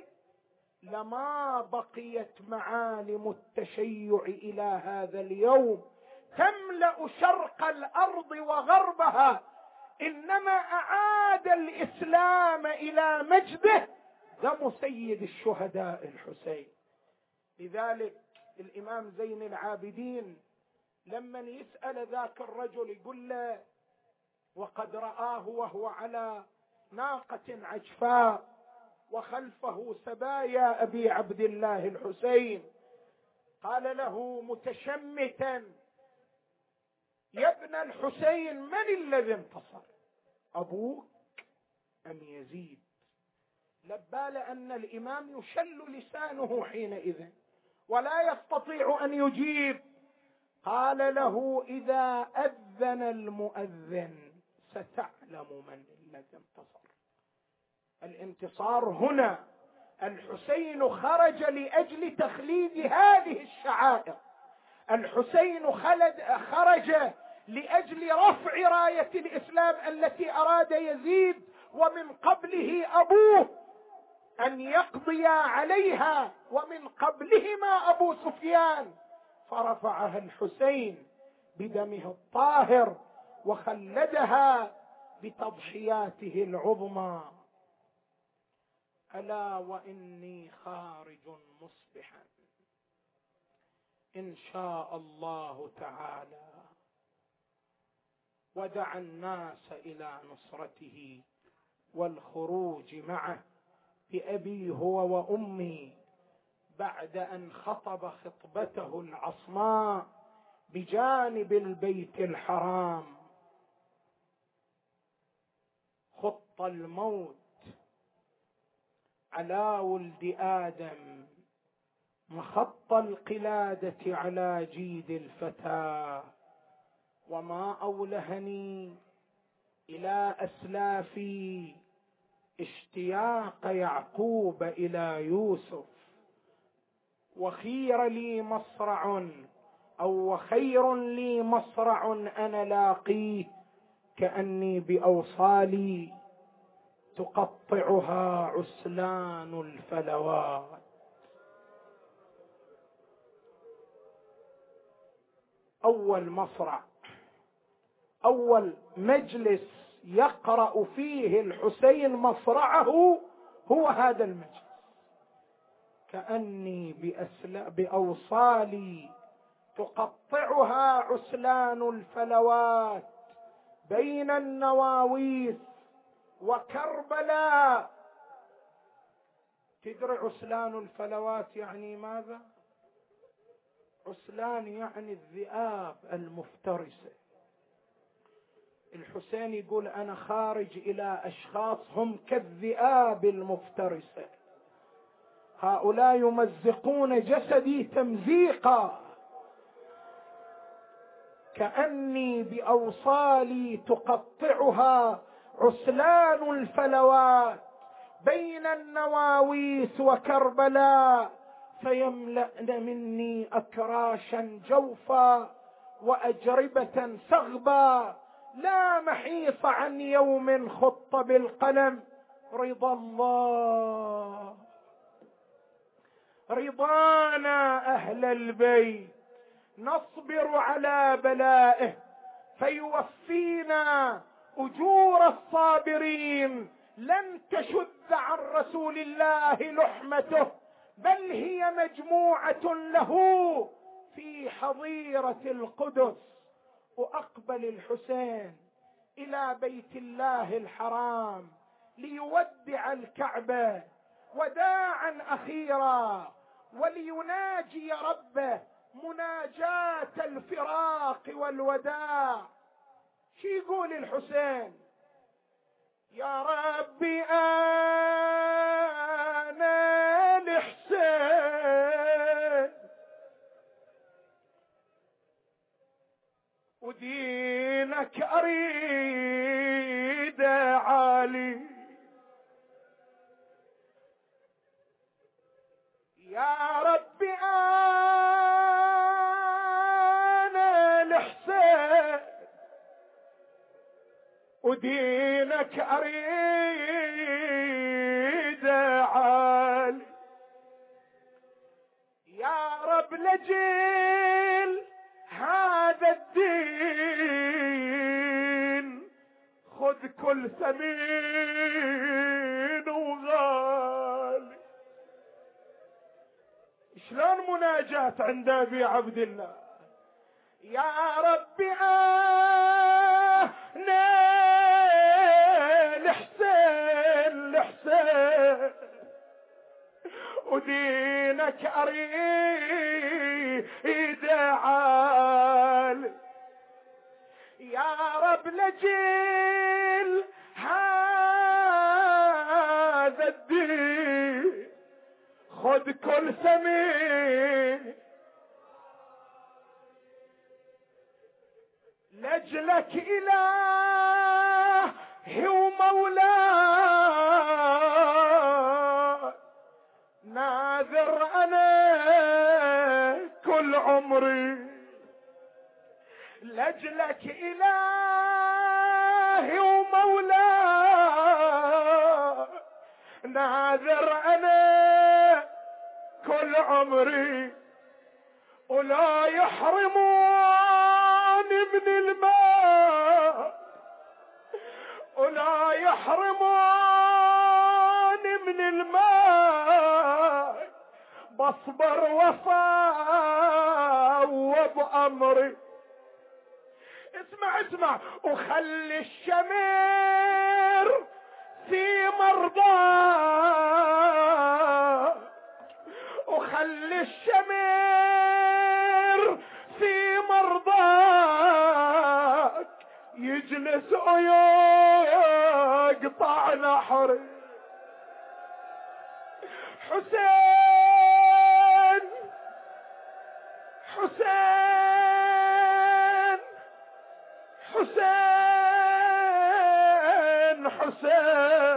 لما بقيت معالم التشيع إلى هذا اليوم تملأ شرق الأرض وغربها، إنما أعاد الإسلام إلى مجده دم سيد الشهداء الحسين. لذلك الإمام زين العابدين لما يسأل ذاك الرجل يقول له وقد رآه وهو على ناقة عجفاء وخلفه سبايا أبي عبد الله الحسين، قال له متشمتا يا ابن الحسين من الذي انتصر، أبوك أم يزيد؟ لبال أن الإمام يشل لسانه حينئذ ولا يستطيع أن يجيب. قال له إذا أذن المؤذن ستعلم من الذي انتصر. الانتصار هنا الحسين خرج لأجل تخليد هذه الشعائر، الحسين خرج لأجل رفع راية الإسلام التي أراد يزيد ومن قبله أبوه أن يقضي عليها، ومن قبلهما أبو سفيان، فرفعها الحسين بدمه الطاهر وخلدها بتضحياته العظمى. ألا وإني خارج مصبحا إن شاء الله تعالى، ودعا الناس إلى نصرته والخروج معه بأبي هو وأمي، بعد أن خطب خطبته العصماء بجانب البيت الحرام. خط الموت على ولد آدم، مخط القلادة على جيد الفتى، وما أولهني إلى أسلافي اشتياق يعقوب إلى يوسف، وخير لي مصرع أو وخير لي مصرع أنا لاقيه، كأني بأوصالي تقطعها عسلان الفلوات. أول مصرع، أول مجلس يقرأ فيه الحسين مصرعه هو هذا المجلس. كأني بأوصالي تقطعها عسلان الفلوات بين النواويس وكربلاء. تدري عسلان الفلوات يعني ماذا؟ عسلان يعني الذئاب المفترسة. الحسين يقول أنا خارج إلى أشخاص هم كالذئاب المفترسة، هؤلاء يمزقون جسدي تمزيقا، كأني بأوصالي تقطعها عسلان الفلوات بين النواويس وكربلاء، فيملأن مني أكراشا جوفا وأجربة سغبا، لا محيص عن يوم خط بالقلم رضا الله. رضانا أهل البيت نصبر على بلائه فيوفينا أجور الصابرين، لن تشذ عن رسول الله لحمته، بل هي مجموعة له في حظيرة القدس. وأقبل الحسين إلى بيت الله الحرام ليودع الكعبة وداعا أخيرا وليناجي ربه مناجاة الفراق والوداع. شو يقول الحسين؟ يا ربي أنا الحسين ودينك أريد عالي، يا ربي أنا الحسين ودينك أريد عالي، يا رب لجل هذا الدين خذ كل ثمين وغالي. شلون مناجاة عند أبي عبد الله؟ يا ربي أنا الحسين ودينك أريد عالي، يا رب لجل هذا الدين خذ كل سمين، لجلك إلهي ومولاي ناذر أنا كل عمري، لجلك إلهي ومولاي ناذر أنا كل عمري، ولا يحرموني من الماء ولا يحرموني من الماء، بصبر وفاوض أمري. اسمع وخلي الشمير في مرضاه، وخلي الشمير في مرضاك يجلس ويقطع نحري. حسين حسين حسين حسين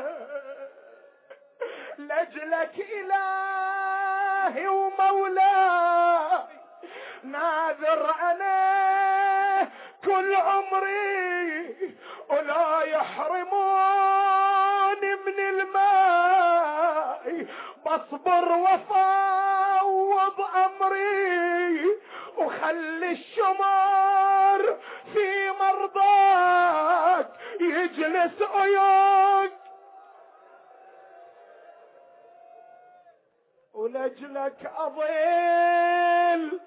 لجلك إلهي ومولاي ناذر أنا كل عمري، ولا يحرموني من الماء، بصبر وفاوض أمري، وخلي الشمر في مرضاك يجلس عيوك، ولجلك أضل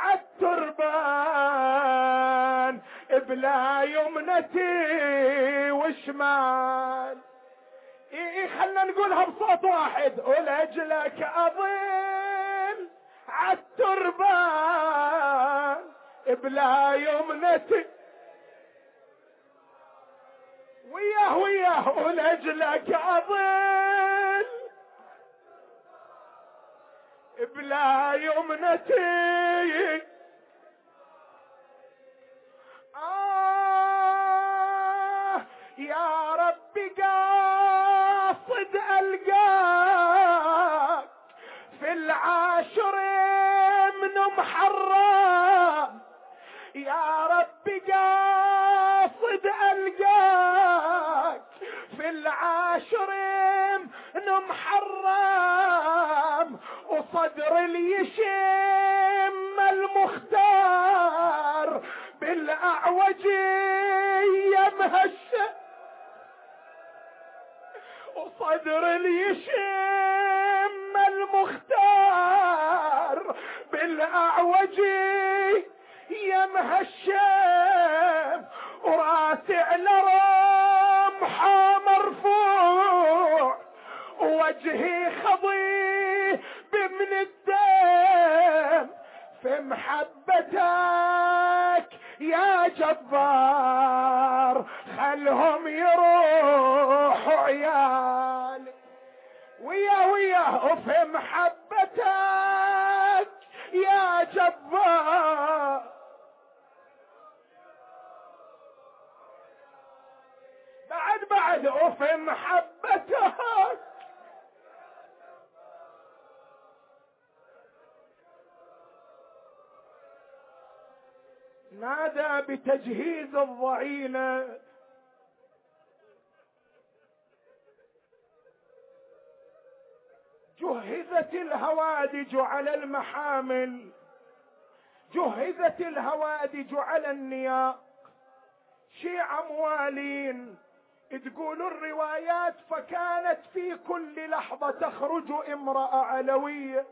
عالتربان بلا يمنتي وشمال. خلنا نقولها بصوت واحد، ولجلك أضل عالتربان بلا يمنتي. وياه ولأجلك أظل بلا يمنتي. يا ربي قاصد ألقاك في العاشر من محرم. يا ربي قاصد ألقاك في العاشر من محرم، وصدر اليشم المختار بالأعوج يمهش، وصدر اليشم المختار بالأعوج يمهشم، وراسي على رمحه مرفوع، وجهي خضي بمن الدم في محبتك يا جبار. خلهم يروحوا عيالي وياه في محبتك يا جبار. بعد وفي محبتك نادى بتجهيز الضعينة. جهزت الهوادج على المحامل، جهزت الهوادج على النياق، شيع موالين. تقول الروايات فكانت في كل لحظة تخرج امرأة علوية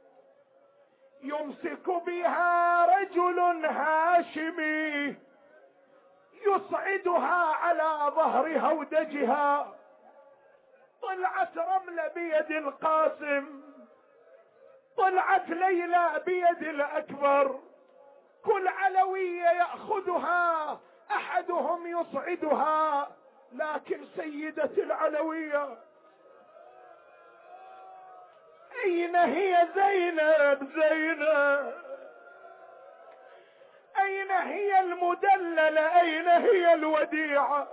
يمسك بها رجل هاشمي يصعدها على ظهر هودجها. طلعت رملة بيد القاسم، طلعت ليلى بيد الأكبر، كل علوية يأخذها أحدهم يصعدها، لكن سيدة العلوية أين هي زينب؟ زينب أين هي المدللة؟ أين هي الوديعة؟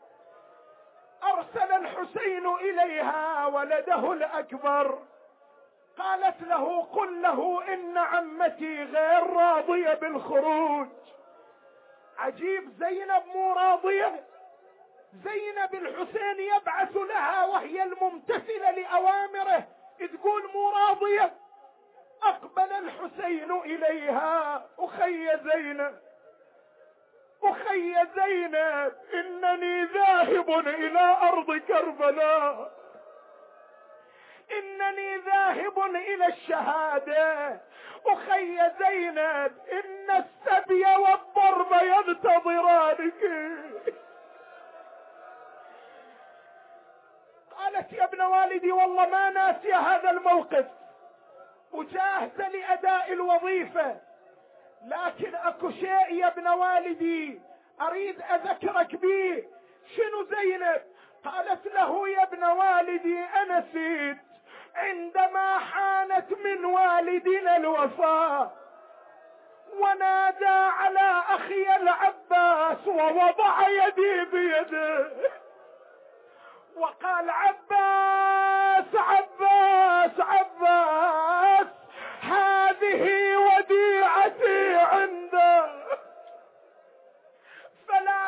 أرسل الحسين إليها ولده الأكبر، قالت له قل له إن عمتي غير راضية بالخروج. عجيب، زينب مو راضية؟ زينب الحسين يبعث لها وهي الممتثلة لأوامره تقول مو راضية. أقبل الحسين إليها، أخي زينب أخي زينب إنني ذاهب إلى أرض كربلاء، إنني ذاهب إلى الشهادة. أخي زينب إن السبي والضرب ينتظرانك. قالت يا ابن والدي والله ما ناسي هذا الموقف، وجاهزة لأداء الوظيفة، لكن اكو شيء يا ابن والدي اريد اذكرك به. شنو زينب؟ قالت له يا ابن والدي انا نسيت عندما حانت من والدنا الوفاة ونادى على اخي العباس ووضع يدي بيده وقال عباس عباس عباس هذه وديعتي عنده فلا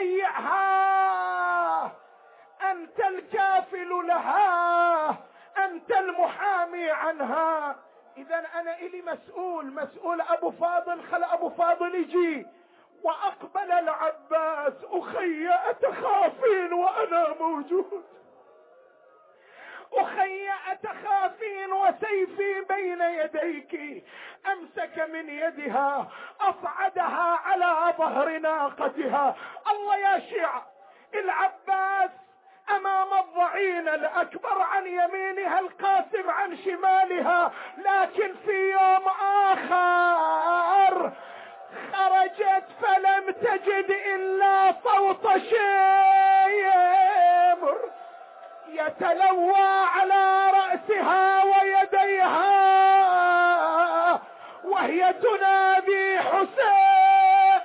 تضيعها، أنت الكافل لها، أنت المحامي عنها. إذا أنا إلي مسؤول أبو فاضل، خل أبو فاضل يجي. وأقبل العباس أخي أتخافين وأنا موجود؟ أخي أتخافين وسيفي بين يديك؟ أمسك من يدها أصعدها على ظهر ناقتها. الله يا شيعة، العباس أمام الضعين الأكبر عن يمينها، القاسم عن شمالها، لكن في يوم آخر خرجت فلم تجد إلا صوت شيء يتلوى على رأسها ويديها وهي تنادي حسين.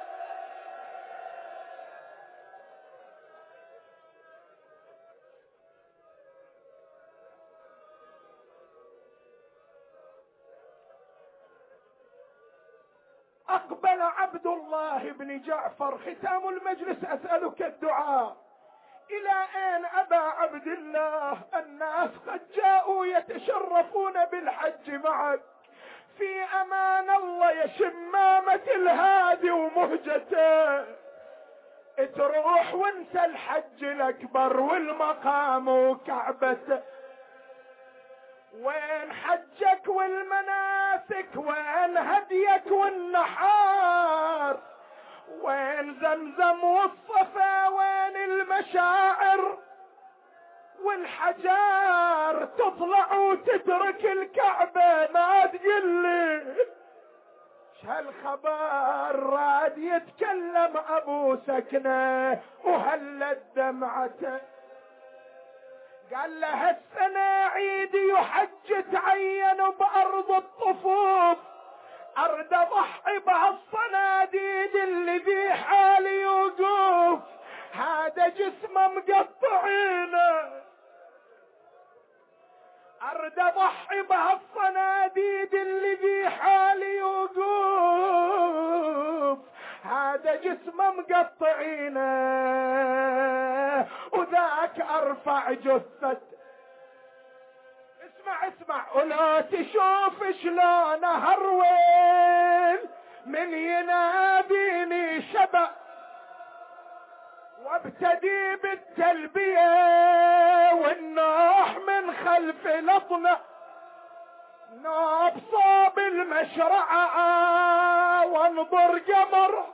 أقبل عبد الله بن جعفر، ختام المجلس، أسألك الدعاء. إلى أين أبا عبد الله؟ الناس قد جاءوا يتشرفون بالحج معك، في أمان الله يا شمامة الهادي ومهجته، تروح وانسى الحج الأكبر والمقام وكعبته. وين حجك والمناسك؟ وين هديك والنحار؟ وين زمزم والصفا؟ وين المشاعر والحجار؟ تطلع وتترك الكعبة ما تقلي هالخبر؟ راد يتكلم ابو سكنة وهلت دمعته، قال له السنة عيدي وحج تعين بأرض الطفوف، أرد أضحي بهالصناديد اللي في حالي يوقف، هذا جسمه مقطعينه، أرد أضحي بهالصناديد اللي في حالي يوقف، هذا جسمه مقطعينه، وذاك أرفع جثة. اسمع ولا تشوف شلون هرول من يناديني شبع، وابتدي بالتلبية والنوح من خلف لطنة، نوب صوب المشرعة وانظر قمر،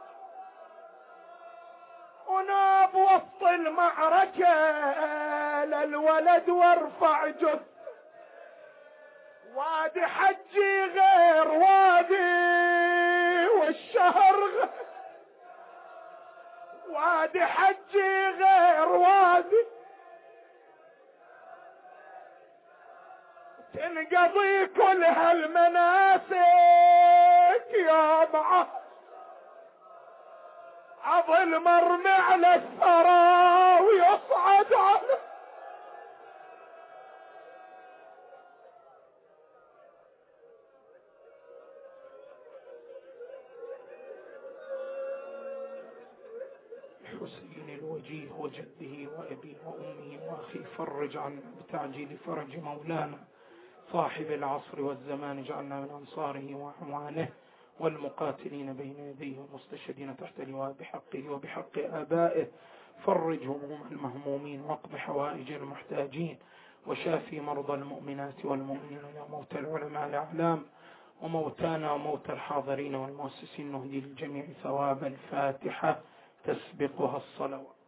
ونوب وسط المعركة للولد وارفع جث. وادي حجي غير وادي والشهر وادي حجي غير وادي، تنقضي كل هالمناسك يا معه عضل مرمي على الثرى ويصعد على حسين الوجيه وجده وأبيه وأمه وأخيه، فرج عنا بتعجيل فرج مولانا صاحب العصر والزمان، اجعلنا من أنصاره وأعوانه والمقاتلين بين يديه والمستشهدين تحت لواء بحقه وبحق آبائه. فرج هموم المهمومين واقض حوائج المحتاجين، وشافي مرضى المؤمنات والمؤمنين، يا موتى العلماء الأعلام وموتانا وموتى الحاضرين والمؤسسين، نهدي للجميع ثواب الفاتحة تسبقها الصلوات.